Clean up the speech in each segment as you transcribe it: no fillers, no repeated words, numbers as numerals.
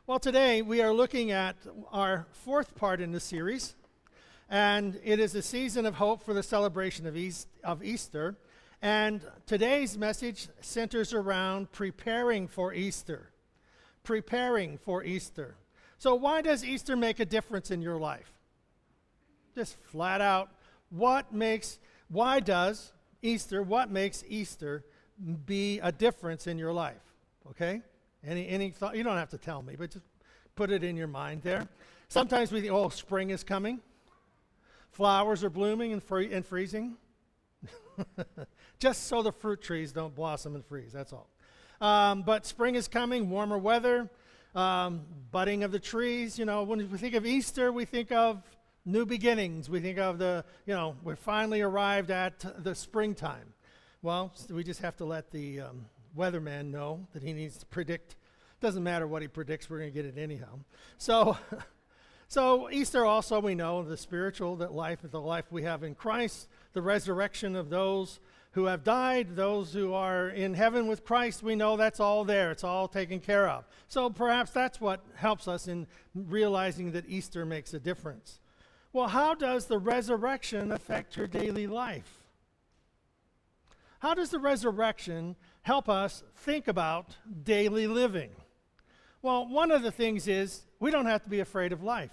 Well, today we are looking at our fourth part in the series, and it is a season of hope for the celebration of Easter. And today's message centers around preparing for Easter. Preparing for Easter. So why does Easter make a difference in your life? Just flat out, what makes Easter be a difference in your life? Okay? Any thought? You don't have to tell me, but just put it in your mind there. Sometimes we think, oh, spring is coming. Flowers are blooming and freezing. Just so the fruit trees don't blossom and freeze, that's all. But spring is coming, warmer weather, budding of the trees. You know, when we think of Easter, we think of new beginnings. We think of we're finally arrived at the springtime. Well, we just have to let the weatherman know that he needs to predict. Doesn't matter what he predicts, we're going to get it anyhow. So Easter also, we know, the life we have in Christ, the resurrection of those who have died, those who are in heaven with Christ, we know that's all there. It's all taken care of. So perhaps that's what helps us in realizing that Easter makes a difference. Well, how does the resurrection affect your daily life? How does the resurrection help us think about daily living? Well, one of the things is we don't have to be afraid of life.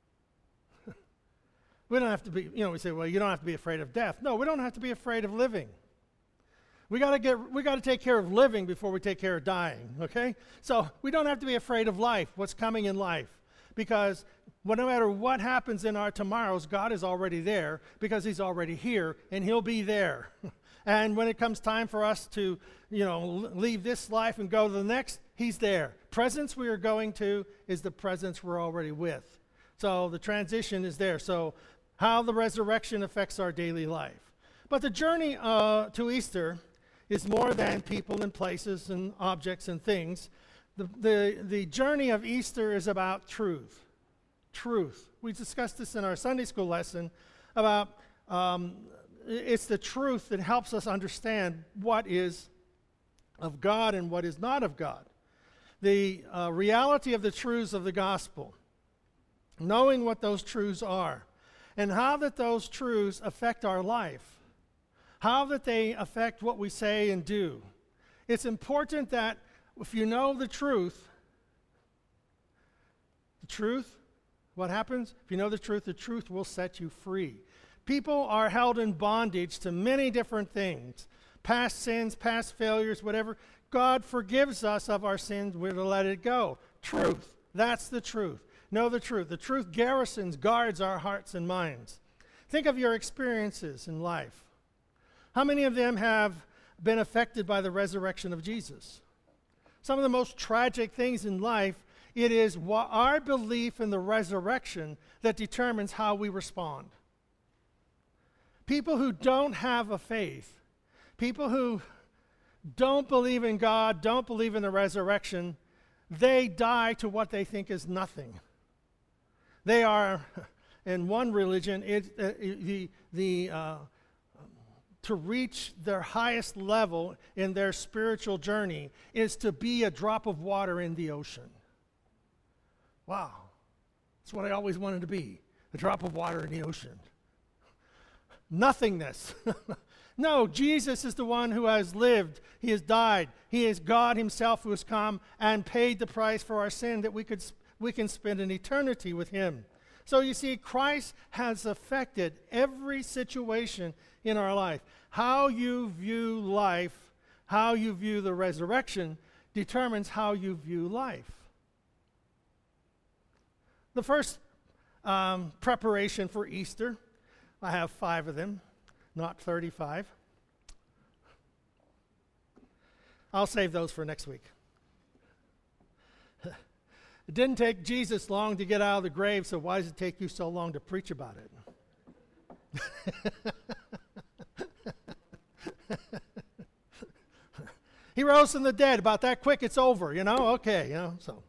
We don't have to be, we say, well, you don't have to be afraid of death. No, we don't have to be afraid of living. We got to take care of living before we take care of dying, okay? So we don't have to be afraid of life, what's coming in life, because no matter what happens in our tomorrows, God is already there because he's already here and he'll be there. And when it comes time for us to, leave this life and go to the next, he's there. Presence we are going to is the presence we're already with. So the transition is there. So how the resurrection affects our daily life. But the journey to Easter is more than people and places and objects and things. The journey of Easter is about truth. Truth. We discussed this in our Sunday school lesson about it's the truth that helps us understand what is of God and what is not of God. The reality of the truths of the gospel. Knowing what those truths are. And how that those truths affect our life. How that they affect what we say and do. It's important that if you know the truth, what happens? If you know the truth will set you free. People are held in bondage to many different things. Past sins, past failures, whatever. God forgives us of our sins. We're to let it go. Truth. That's the truth. Know the truth. The truth guards our hearts and minds. Think of your experiences in life. How many of them have been affected by the resurrection of Jesus? Some of the most tragic things in life, it is our belief in the resurrection that determines how we respond. People who don't have a faith, people who don't believe in God, don't believe in the resurrection, they die to what they think is nothing. They are, in one religion, to reach their highest level in their spiritual journey is to be a drop of water in the ocean. Wow, that's what I always wanted to be, a drop of water in the ocean. Nothingness. No, Jesus is the one who has lived. He has died. He is God himself who has come and paid the price for our sin that we can spend an eternity with him. So you see, Christ has affected every situation in our life. How you view life, how you view the resurrection, determines how you view life. The first preparation for Easter, I have 5 of them, not 35. I'll save those for next week. It didn't take Jesus long to get out of the grave, so why does it take you so long to preach about it? He rose from the dead. About that quick, it's over, okay,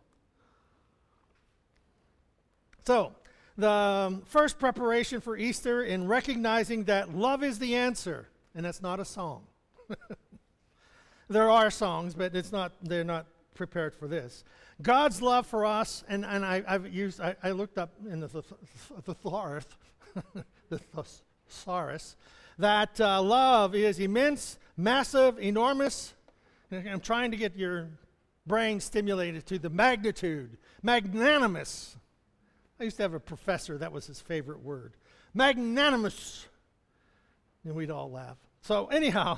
So, the first preparation for Easter in recognizing that love is the answer, and that's not a song. There are songs, but they're not prepared for this. God's love for us, and I looked up in the thesaurus, the thesaurus, that love is immense, massive, enormous. I'm trying to get your brain stimulated to the magnitude, magnanimous. I used to have a professor, that was his favorite word. Magnanimous. And we'd all laugh. So anyhow,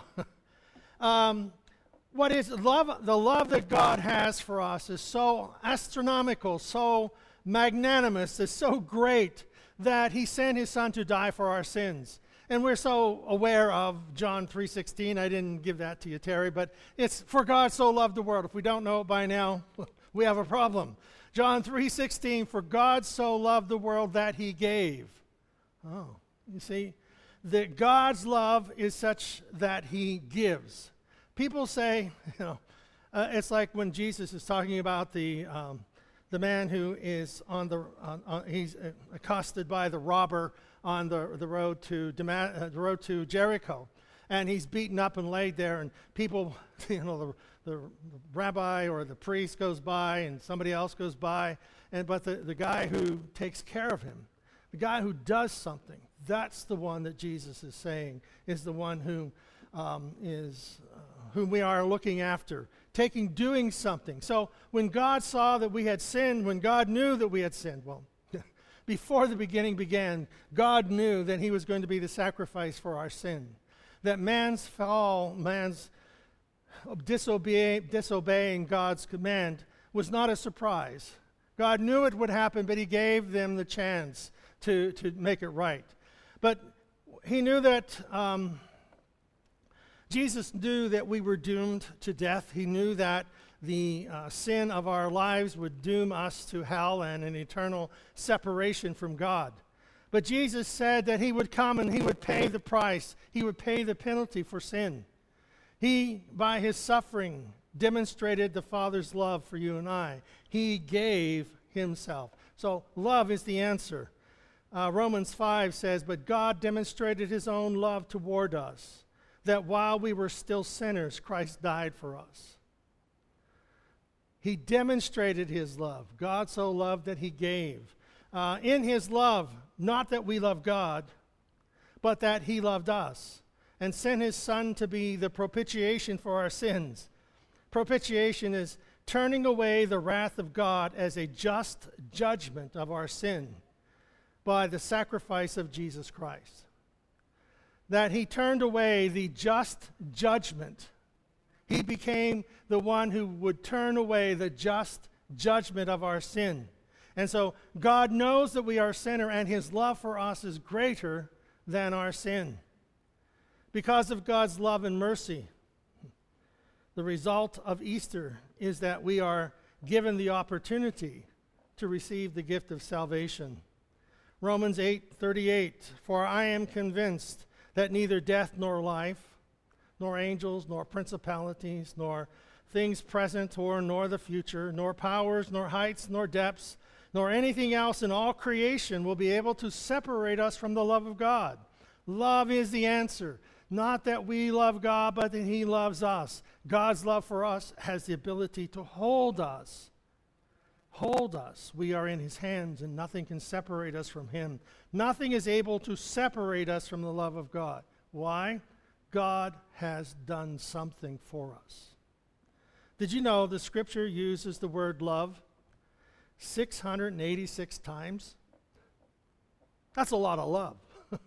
what is love? The love that God has for us is so astronomical, so magnanimous, is so great that he sent his son to die for our sins. And we're so aware of John 3:16. I didn't give that to you, Terry, but it's for God so loved the world. If we don't know it by now, we have a problem. John 3:16, for God so loved the world that he gave. Oh, you see, that God's love is such that he gives. People say, it's like when Jesus is talking about the man who is he's accosted by the robber on the road to Jericho, and he's beaten up and laid there, and people, the rabbi or the priest goes by, and somebody else goes by, but the guy who takes care of him, the guy who does something, that's the one that Jesus is saying is the one whom we are looking after, doing something. So when God saw that we had sinned, when God knew that we had sinned, before the beginning began, God knew that he was going to be the sacrifice for our sin. That man's fall, man's disobeying God's command was not a surprise. God knew it would happen, but he gave them the chance to make it right. But he knew that Jesus knew that we were doomed to death. He knew that the sin of our lives would doom us to hell and an eternal separation from God. But Jesus said that he would come and he would pay the price. He would pay the penalty for sin. He, by his suffering, demonstrated the Father's love for you and I. He gave himself. So love is the answer. Romans 5 says, but God demonstrated his own love toward us, that while we were still sinners, Christ died for us. He demonstrated his love. God so loved that he gave. In his love, not that we love God, but that he loved us and sent his son to be the propitiation for our sins. Propitiation is turning away the wrath of God as a just judgment of our sin by the sacrifice of Jesus Christ. That he turned away the just judgment. He became the one who would turn away the just judgment of our sin. And so God knows that we are a sinner, and his love for us is greater than our sin. Because of God's love and mercy, the result of Easter is that we are given the opportunity to receive the gift of salvation. Romans 8:38, for I am convinced that neither death nor life, nor angels, nor principalities, nor things present nor the future, nor powers, nor heights, nor depths, nor anything else in all creation will be able to separate us from the love of God. Love is the answer. Not that we love God, but that he loves us. God's love for us has the ability to hold us. Hold us. We are in his hands, and nothing can separate us from him. Nothing is able to separate us from the love of God. Why? God has done something for us. Did you know the scripture uses the word love 686 times? That's a lot of love.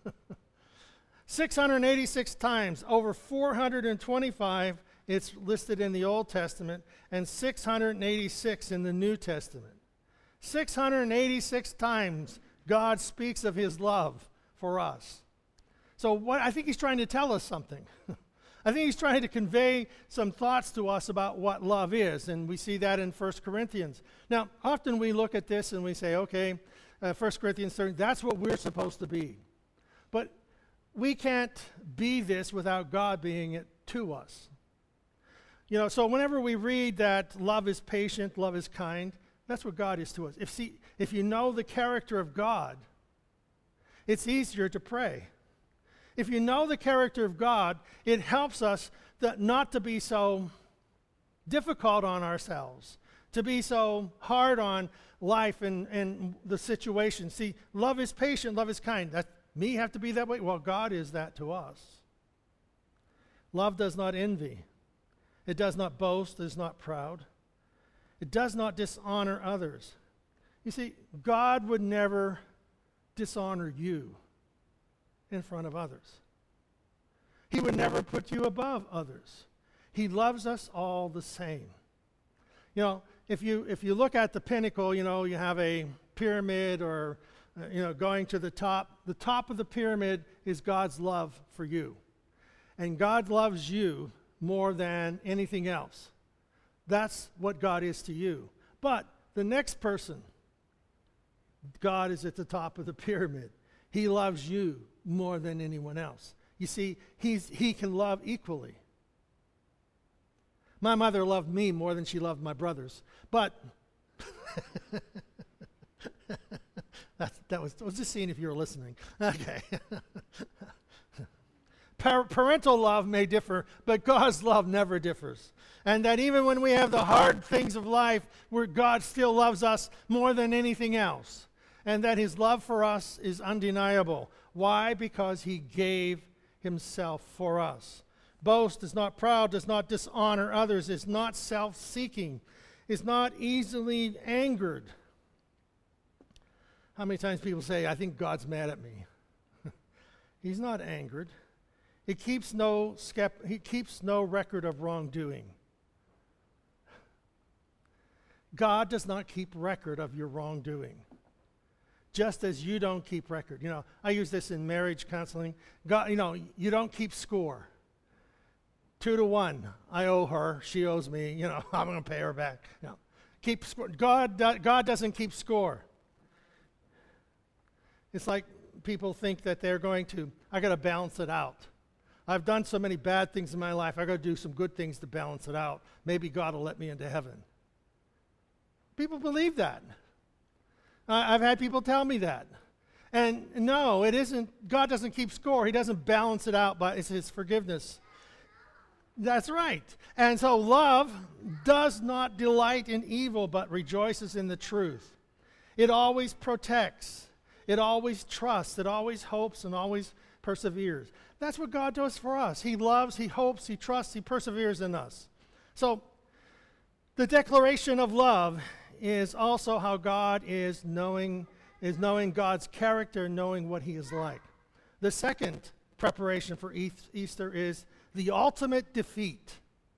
686 times, over 425 it's listed in the Old Testament, and 686 in the New Testament. 686 times God speaks of his love for us. So I think he's trying to tell us something. I think he's trying to convey some thoughts to us about what love is, and we see that in 1 Corinthians. Now, often we look at this and we say, okay, 1 Corinthians 13, that's what we're supposed to be. But we can't be this without God being it to us. So whenever we read that love is patient, love is kind, that's what God is to us. If you know the character of God, it's easier to pray. If you know the character of God, it helps us not to be so difficult on ourselves, to be so hard on life and the situation. See, love is patient, love is kind. That me have to be that way? Well, God is that to us. Love does not envy. It does not boast, it is not proud. It does not dishonor others. You see, God would never dishonor you in front of others. He would never put you above others. He loves us all the same. You know, if you look at the pinnacle, you know, you have a pyramid or, going to the top. The top of the pyramid is God's love for you. And God loves you more than anything else. That's what God is to you. But the next person, God is at the top of the pyramid. He loves you more than anyone else. You see, he can love equally. My mother loved me more than she loved my brothers. But I was just seeing if you were listening. Okay. Parental love may differ, but God's love never differs. And that even when we have the hard things of life, where God still loves us more than anything else. And that his love for us is undeniable. Why? Because he gave himself for us. Boast, is not proud, does not dishonor others, is not self-seeking, is not easily angered. How many times people say, I think God's mad at me? He's not angered. He keeps no record of wrongdoing. God does not keep record of your wrongdoing. Just as you don't keep record. You know, I use this in marriage counseling. God, you don't keep score. 2-1. I owe her. She owes me. I'm going to pay her back. Keep score. God doesn't keep score. It's like people think that they're going to, I got to balance it out. I've done so many bad things in my life. I got to do some good things to balance it out. Maybe God will let me into heaven. People believe that. I've had people tell me that. And no, it isn't. God doesn't keep score. He doesn't balance it out by his forgiveness. That's right. And so love does not delight in evil, but rejoices in the truth. It always protects. It always trusts. It always hopes and always perseveres. That's what God does for us. He loves, he hopes, he trusts, he perseveres in us. So the declaration of love is also how God is knowing God's character, knowing what he is like. The second preparation for Easter is the ultimate defeat.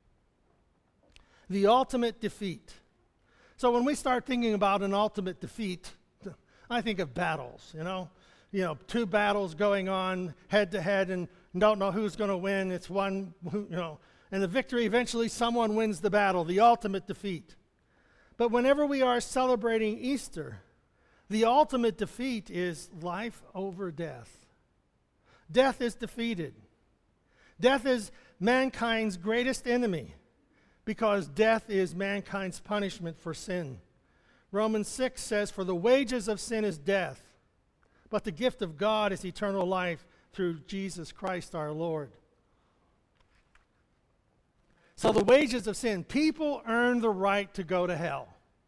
The ultimate defeat. So when we start thinking about an ultimate defeat, I think of battles, two battles going on head to head and don't know who's going to win. It's one, and the victory, eventually someone wins the battle, the ultimate defeat. But whenever we are celebrating Easter, the ultimate defeat is life over death. Death is defeated. Death is mankind's greatest enemy because death is mankind's punishment for sin. Romans 6 says, "For the wages of sin is death, but the gift of God is eternal life through Jesus Christ our Lord." So the wages of sin, people earn the right to go to hell.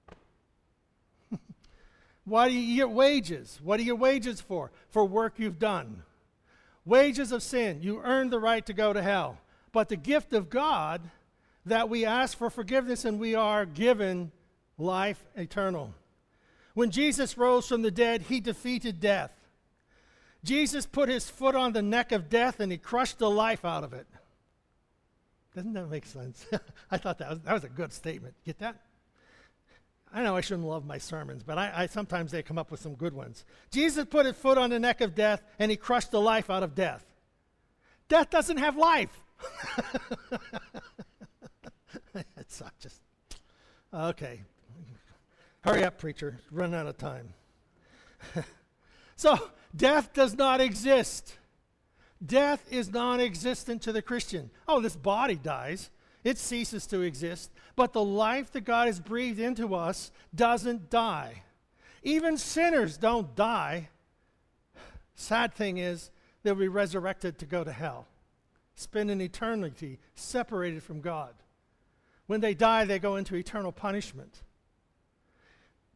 Why do you get wages? What are your wages for? For work you've done. Wages of sin, you earn the right to go to hell. But the gift of God, that we ask for forgiveness and we are given life eternal. When Jesus rose from the dead, he defeated death. Jesus put his foot on the neck of death and he crushed the life out of it. Doesn't that make sense? I thought that was a good statement. Get that? I know I shouldn't love my sermons, but I sometimes they come up with some good ones. Jesus put his foot on the neck of death and he crushed the life out of death. Death doesn't have life. It's not just, okay. Hurry up, preacher. Run out of time. So, death does not exist. Death is non-existent to the Christian. Oh, this body dies. It ceases to exist. But the life that God has breathed into us doesn't die. Even sinners don't die. Sad thing is, they'll be resurrected to go to hell. Spend an eternity separated from God. When they die, they go into eternal punishment.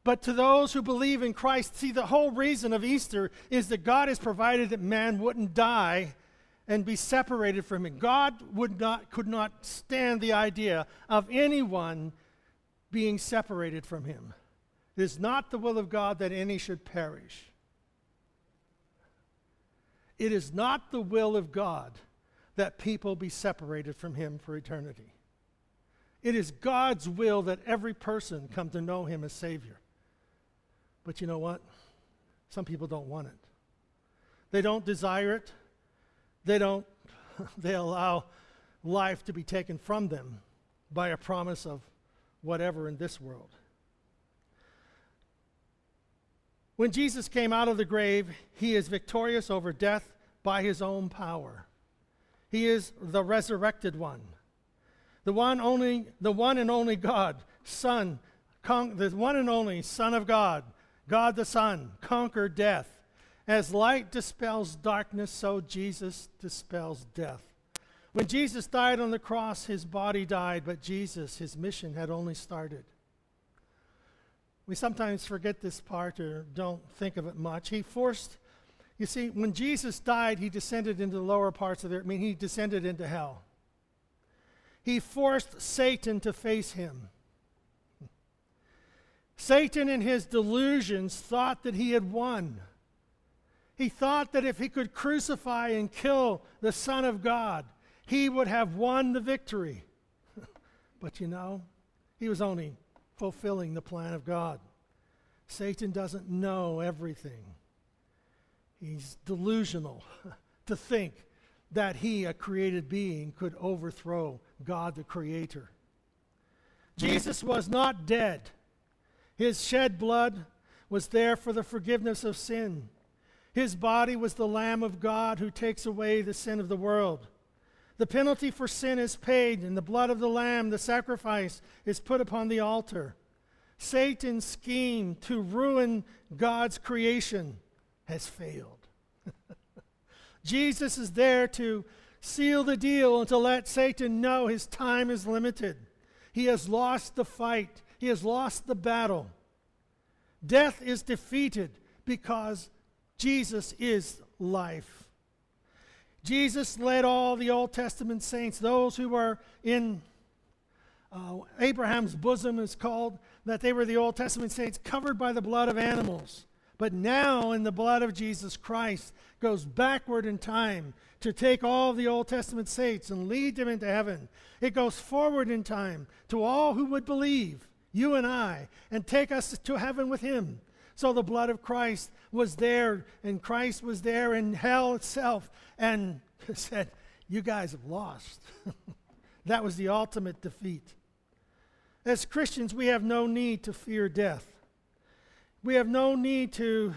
But to those who believe in Christ, see, the whole reason of Easter is that God has provided that man wouldn't die and be separated from him. God could not stand the idea of anyone being separated from him. It is not the will of God that any should perish. It is not the will of God that people be separated from him for eternity. It is God's will that every person come to know him as Savior. But you know what? Some people don't want it. They don't desire it. They allow life to be taken from them by a promise of whatever in this world. When Jesus came out of the grave, he is victorious over death by his own power. He is the resurrected one. The one and only God, Son, the one and only Son of God, God the Son, conquered death. As light dispels darkness, so Jesus dispels death. When Jesus died on the cross, his body died, but Jesus, his mission had only started. We sometimes forget this part or don't think of it much. You see, when Jesus died, he descended into the lower parts of the earth. He descended into hell. He forced Satan to face him. Satan, in his delusions, thought that he had won. He thought that if he could crucify and kill the Son of God, he would have won the victory. But you know, he was only fulfilling the plan of God. Satan doesn't know everything. He's delusional to think that he, a created being, could overthrow God the Creator. Jesus was not dead. His shed blood was there for the forgiveness of sin. His body was the Lamb of God who takes away the sin of the world. The penalty for sin is paid, and the blood of the Lamb, the sacrifice, is put upon the altar. Satan's scheme to ruin God's creation has failed. Jesus is there to seal the deal and to let Satan know his time is limited. He has lost the fight. He has lost the battle. Death is defeated because Jesus is life. Jesus led all the Old Testament saints, those who were in Abraham's bosom is called, that they were the Old Testament saints covered by the blood of animals. But now in the blood of Jesus Christ goes backward in time to take all the Old Testament saints and lead them into heaven. It goes forward in time to all who would believe, you and I, and take us to heaven with him. So the blood of Christ was there, and Christ was there in hell itself, and said, you guys have lost. That was the ultimate defeat. As Christians, we have no need to fear death. We have no need to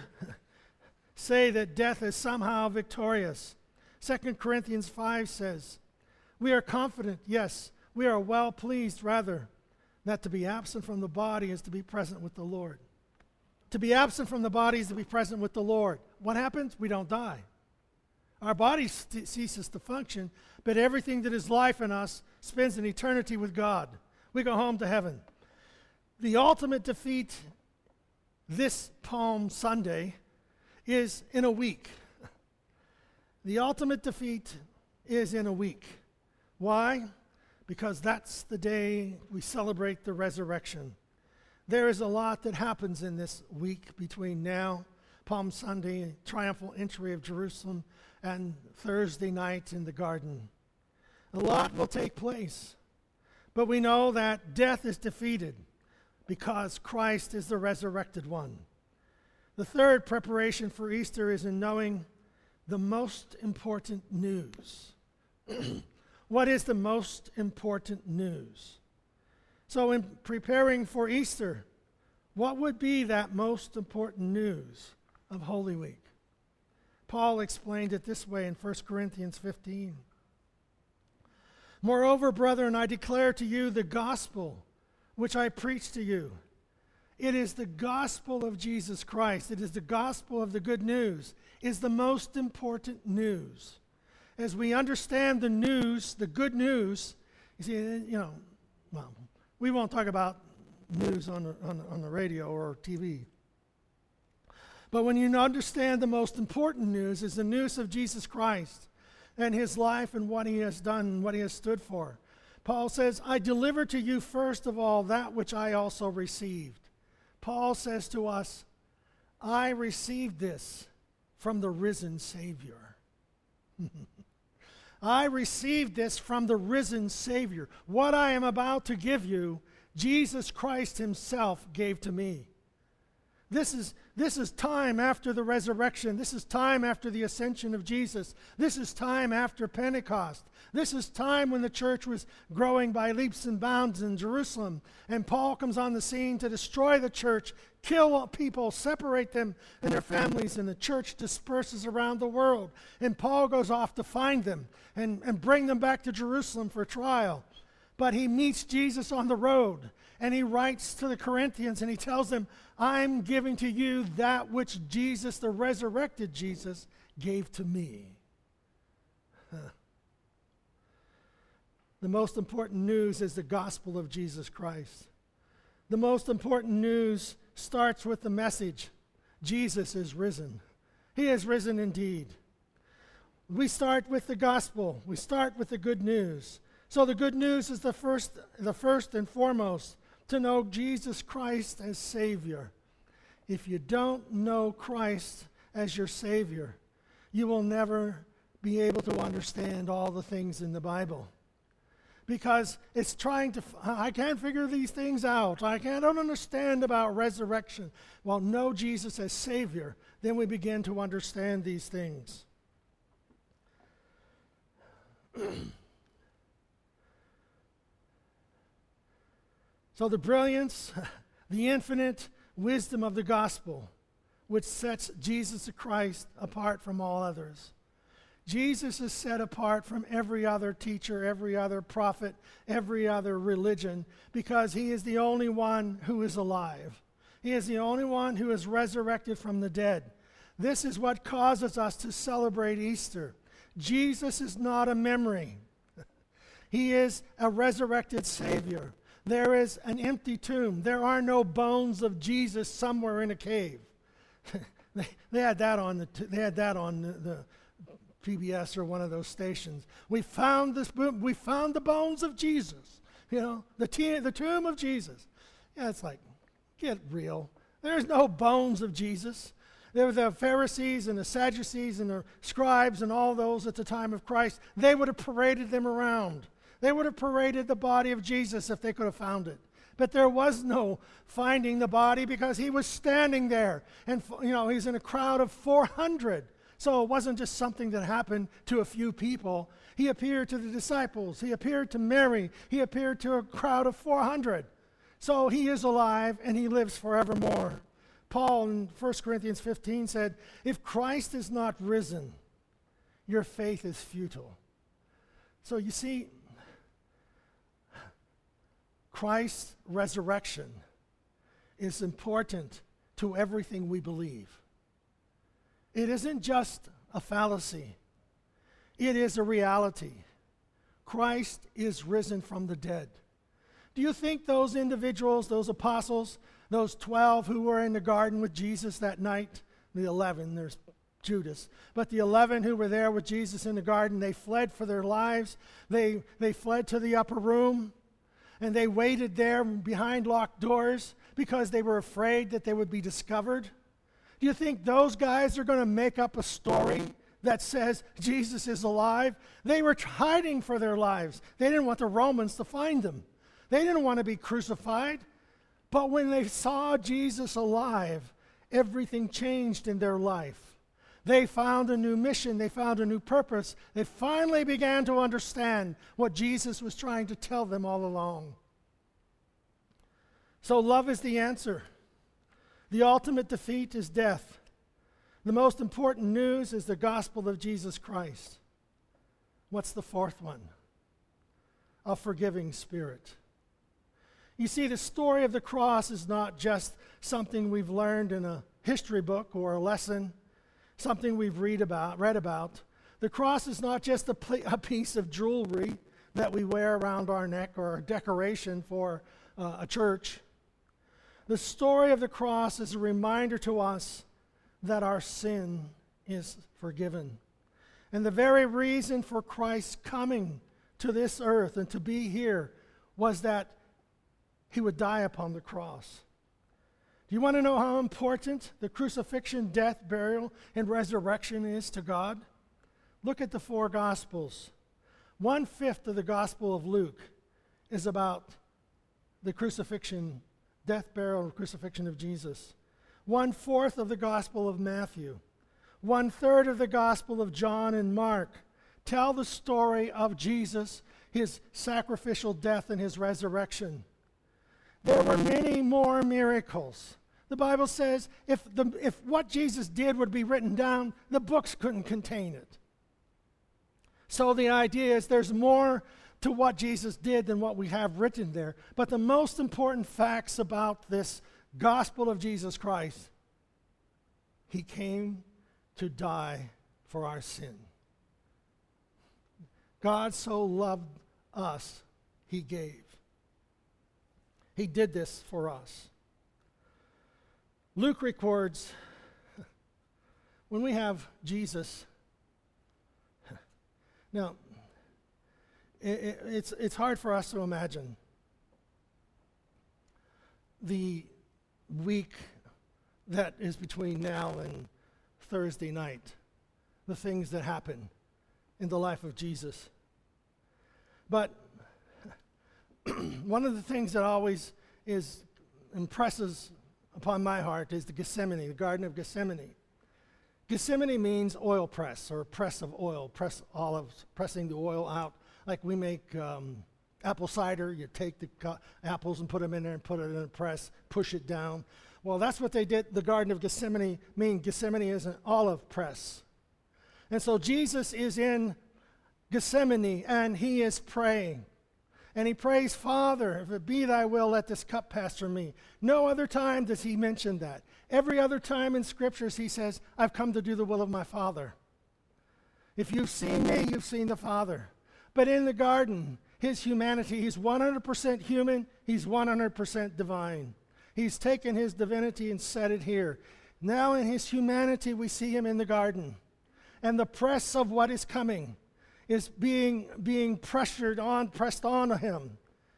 say that death is somehow victorious. 2 Corinthians 5 says, we are confident, yes, we are well pleased, rather, that to be absent from the body is to be present with the Lord. To be absent from the body is to be present with the Lord. What happens? We don't die. Our body ceases to function, but everything that is life in us spends an eternity with God. We go home to heaven. The ultimate defeat this Palm Sunday is in a week. The ultimate defeat is in a week. Why? Because that's the day we celebrate the resurrection. There is a lot that happens in this week between now, Palm Sunday, triumphal entry of Jerusalem, and Thursday night in the garden. A lot will take place. But we know that death is defeated because Christ is the resurrected one. The third preparation for Easter is in knowing the most important news. What is the most important news? So in preparing for Easter, what would be that most important news of Holy Week? Paul explained it this way in 1 Corinthians 15. Moreover, brethren, I declare to you the gospel which I preach to you. It is the gospel of Jesus Christ. It is the gospel of the good news. Is the most important news. As we understand the news, the good news, you see, well, we won't talk about news on the radio or TV. But when you understand the most important news is the news of Jesus Christ and his life and what he has done and what he has stood for. Paul says, I deliver to you first of all that which I also received. Paul says to us, I received this from the risen Savior. I received this from the risen Savior. What I am about to give you, Jesus Christ himself gave to me. This is time after the resurrection. This is time after the ascension of Jesus. This is time after Pentecost. This is time when the church was growing by leaps and bounds in Jerusalem. And Paul comes on the scene to destroy the church, kill people, separate them and their families, and the church disperses around the world. And Paul goes off to find them and bring them back to Jerusalem for trial. But he meets Jesus on the road, and he writes to the Corinthians, and he tells them, I'm giving to you that which Jesus, the resurrected Jesus, gave to me. The most important news is the gospel of Jesus Christ. The most important news starts with the message, Jesus is risen. He is risen indeed. We start with the gospel. We start with the good news. So the good news is the first and foremost, to know Jesus Christ as Savior. If you don't know Christ as your Savior, you will never be able to understand all the things in the Bible. Because it's I can't figure these things out. I don't understand about resurrection. Well, know Jesus as Savior, then we begin to understand these things. So the brilliance, the infinite wisdom of the gospel, which sets Jesus Christ apart from all others. Jesus is set apart from every other teacher, every other prophet, every other religion, because he is the only one who is alive. He is the only one who is resurrected from the dead. This is what causes us to celebrate Easter. Jesus is not a memory. He is a resurrected Savior. There is an empty tomb. There are no bones of Jesus somewhere in a cave. they had that on the PBS or one of those stations. We found the bones of Jesus. The tomb of Jesus. Yeah, it's like, get real. There's no bones of Jesus. There were the Pharisees and the Sadducees and the scribes and all those at the time of Christ. They would have paraded them around. They would have paraded the body of Jesus if they could have found it. But there was no finding the body because he was standing there. And, he's in a crowd of 400. So it wasn't just something that happened to a few people. He appeared to the disciples. He appeared to Mary. He appeared to a crowd of 400. So he is alive and he lives forevermore. Paul in 1 Corinthians 15 said, if Christ is not risen, your faith is futile. So you see, Christ's resurrection is important to everything we believe. It isn't just a fallacy. It is a reality. Christ is risen from the dead. Do you think those individuals, those apostles, those 12 who were in the garden with Jesus that night, the 11, there's Judas, but the 11 who were there with Jesus in the garden, they fled for their lives. They fled to the upper room, and they waited there behind locked doors because they were afraid that they would be discovered. Do you think those guys are going to make up a story that says Jesus is alive? They were hiding for their lives. They didn't want the Romans to find them. They didn't want to be crucified. But when they saw Jesus alive, everything changed in their life. They found a new mission. They found a new purpose. They finally began to understand what Jesus was trying to tell them all along. So love is the answer. The ultimate defeat is death. The most important news is the gospel of Jesus Christ. What's the fourth one? A forgiving spirit. You see, the story of the cross is not just something we've learned in a history book or a lesson, something we've read about. The cross is not just a piece of jewelry that we wear around our neck or a decoration for a church. The story of the cross is a reminder to us that our sin is forgiven. And the very reason for Christ coming to this earth and to be here was that he would die upon the cross. Do you want to know how important the crucifixion, death, burial, and resurrection is to God? Look at the four Gospels. 1/5 of the Gospel of Luke is about the crucifixion, death, burial, and crucifixion of Jesus. 1/4 of the Gospel of Matthew. 1/3 of the Gospel of John and Mark tell the story of Jesus, his sacrificial death and his resurrection. There were many more miracles. The Bible says if what Jesus did would be written down, the books couldn't contain it. So the idea is there's more to what Jesus did than what we have written there. But the most important facts about this gospel of Jesus Christ, he came to die for our sin. God so loved us, he gave. He did this for us. Luke records when we have Jesus. Now, it's hard for us to imagine the week that is between now and Thursday night, the things that happen in the life of Jesus. But one of the things that always impresses upon my heart is the Gethsemane, the Garden of Gethsemane. Gethsemane means oil press, or press of oil, press olives, pressing the oil out. Like we make apple cider, you take the apples and put them in there and put it in a press, push it down. Well, that's what they did. The Garden of Gethsemane Gethsemane is an olive press. And so Jesus is in Gethsemane and he is praying. And he prays, Father, if it be thy will, let this cup pass from me. No other time does he mention that. Every other time in scriptures he says, I've come to do the will of my Father. If you've seen me, you've seen the Father. But in the garden, his humanity, he's 100% human, he's 100% divine. He's taken his divinity and set it here. Now in his humanity, we see him in the garden. And the press of what is coming is being pressed on him.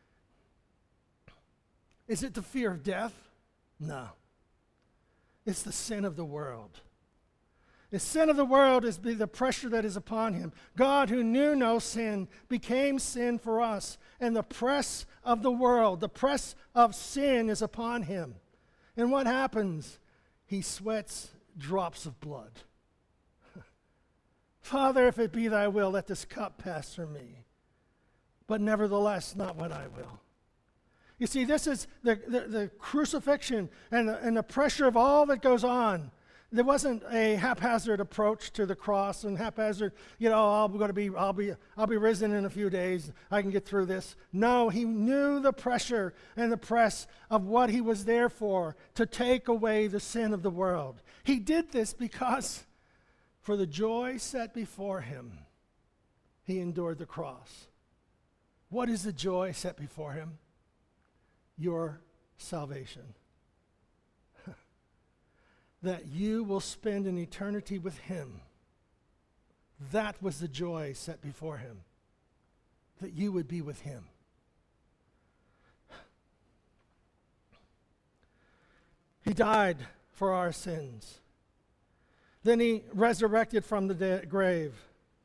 Is it the fear of death? No. It's the sin of the world. The sin of the world is the pressure that is upon him. God, who knew no sin, became sin for us. And the press of the world, the press of sin is upon him. And what happens? He sweats drops of blood. Father, if it be thy will, let this cup pass from me. But nevertheless, not what I will. You see, this is the crucifixion and the pressure of all that goes on. There wasn't a haphazard approach to the cross and haphazard, I'll be risen in a few days. I can get through this. No, he knew the pressure and the press of what he was there for, to take away the sin of the world. He did this because for the joy set before him, he endured the cross. What is the joy set before him? Your salvation. That you will spend an eternity with him. That was the joy set before him. That you would be with him. He died for our sins. Then he resurrected from the grave.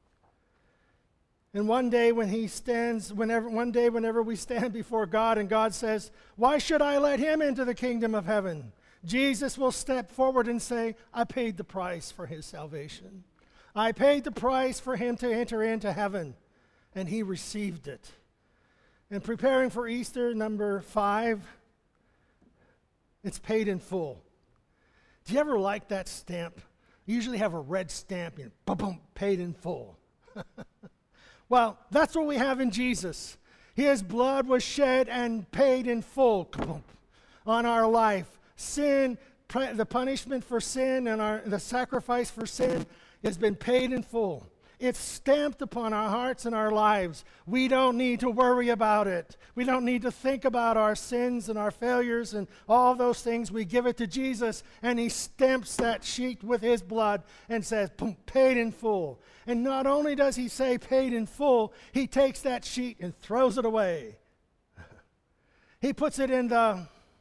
And one day whenever we stand before God and God says, why should I let him into the kingdom of heaven? Jesus will step forward and say, I paid the price for his salvation. I paid the price for him to enter into heaven. And he received it. And preparing for Easter, number 5, it's paid in full. Do you ever like that stamp? You usually have a red stamp, boom, boom, paid in full. Well, that's what we have in Jesus. His blood was shed and paid in full on our life. Sin, the punishment for sin and the sacrifice for sin has been paid in full. It's stamped upon our hearts and our lives. We don't need to worry about it. We don't need to think about our sins and our failures and all those things. We give it to Jesus, and he stamps that sheet with his blood and says, boom, paid in full. And not only does he say paid in full, he takes that sheet and throws it away. He puts it in the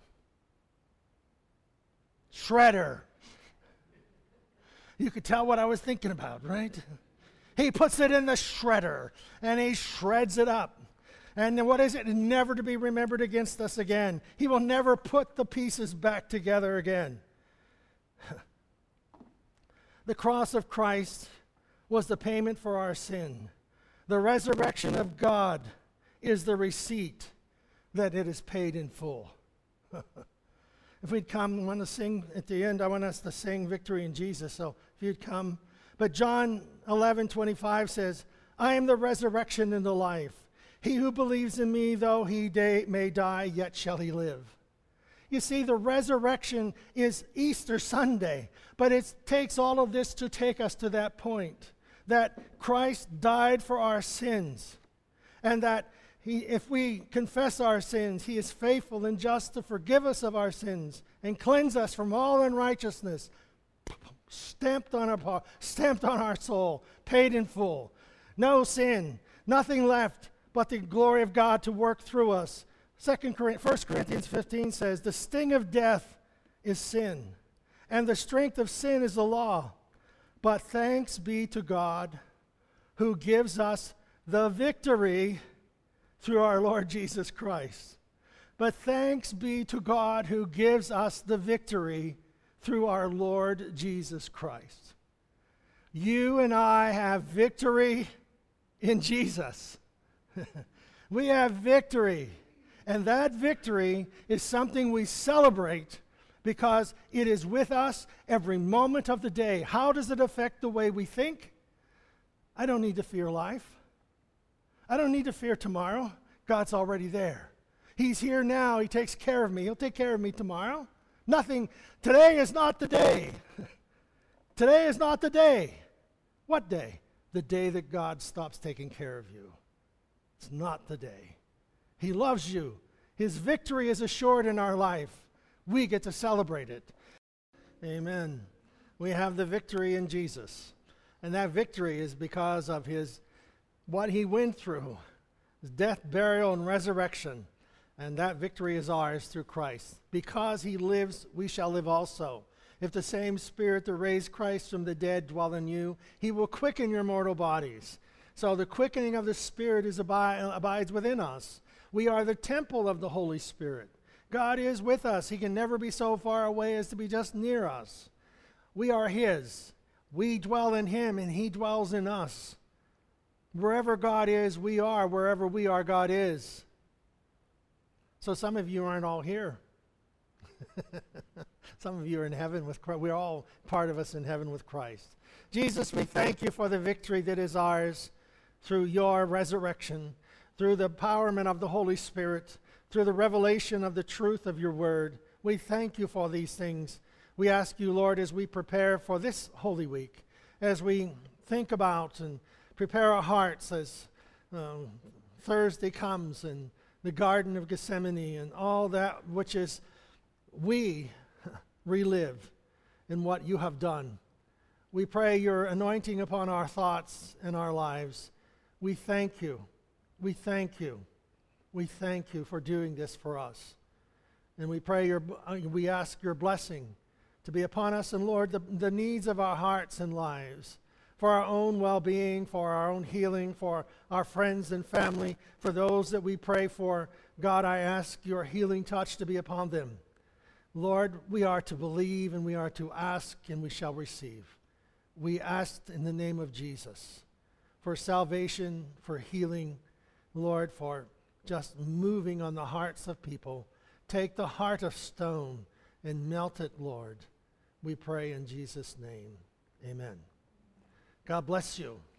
shredder. You could tell what I was thinking about, right? He puts it in the shredder, and he shreds it up. And then what is it? Never to be remembered against us again. He will never put the pieces back together again. The cross of Christ was the payment for our sin. The resurrection of God is the receipt that it is paid in full. If we'd come, I want to sing at the end, I want us to sing Victory in Jesus. So if you'd come. But John 11:25 says, I am the resurrection and the life. He who believes in me, though he may die, yet shall he live. You see, the resurrection is Easter Sunday, but it takes all of this to take us to that point, that Christ died for our sins, and that if we confess our sins, he is faithful and just to forgive us of our sins and cleanse us from all unrighteousness. Stamped on our soul, paid in full. No sin, nothing left but the glory of God to work through us. 1 Corinthians 15 says, the sting of death is sin, and the strength of sin is the law. But thanks be to God who gives us the victory through our Lord Jesus Christ. But thanks be to God who gives us the victory through our Lord Jesus Christ. You and I have victory in Jesus. We have victory. And that victory is something we celebrate because it is with us every moment of the day. How does it affect the way we think? I don't need to fear life. I don't need to fear tomorrow. God's already there. He's here now. He takes care of me. He'll take care of me tomorrow. Nothing. Today is not the day. Today is not the day. What day? The day that God stops taking care of you. It's not the day. He loves you. His victory is assured in our life. We get to celebrate it. Amen. We have the victory in Jesus. And that victory is because of what he went through. His death, burial, and resurrection. And that victory is ours through Christ. Because he lives, we shall live also. If the same Spirit that raised Christ from the dead dwell in you, he will quicken your mortal bodies. So the quickening of the Spirit abides within us. We are the temple of the Holy Spirit. God is with us. He can never be so far away as to be just near us. We are his. We dwell in him, and he dwells in us. Wherever God is, we are. Wherever we are, God is. So some of you aren't all here. Some of you are in heaven with Christ. We're all part of us in heaven with Christ. Jesus, we thank you for the victory that is ours through your resurrection, through the empowerment of the Holy Spirit, through the revelation of the truth of your word. We thank you for these things. We ask you, Lord, as we prepare for this Holy Week, as we think about and prepare our hearts as Thursday comes and the Garden of Gethsemane and all that which is we relive in what you have done. We pray your anointing upon our thoughts and our lives. We thank you. We thank you. We thank you for doing this for us. And we pray we ask your blessing to be upon us, and Lord, the needs of our hearts and lives, for our own well-being, for our own healing, for our friends and family, for those that we pray for. God, I ask your healing touch to be upon them. Lord, we are to believe and we are to ask and we shall receive. We ask in the name of Jesus for salvation, for healing, Lord, for just moving on the hearts of people. Take the heart of stone and melt it, Lord. We pray in Jesus' name. Amen. God bless you.